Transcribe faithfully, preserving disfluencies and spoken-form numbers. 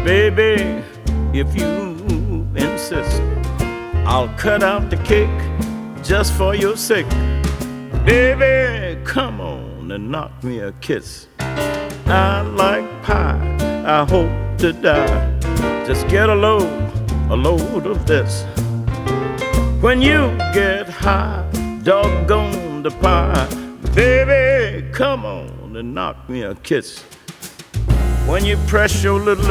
Baby, if you insist, I'll cut out the cake just for your sake. Baby, come on and knock me a kiss. I like pie, I hope to die. Just get a load, a load of this. When you get high, doggone the pie. Baby, come on and knock me a kiss. When you press your little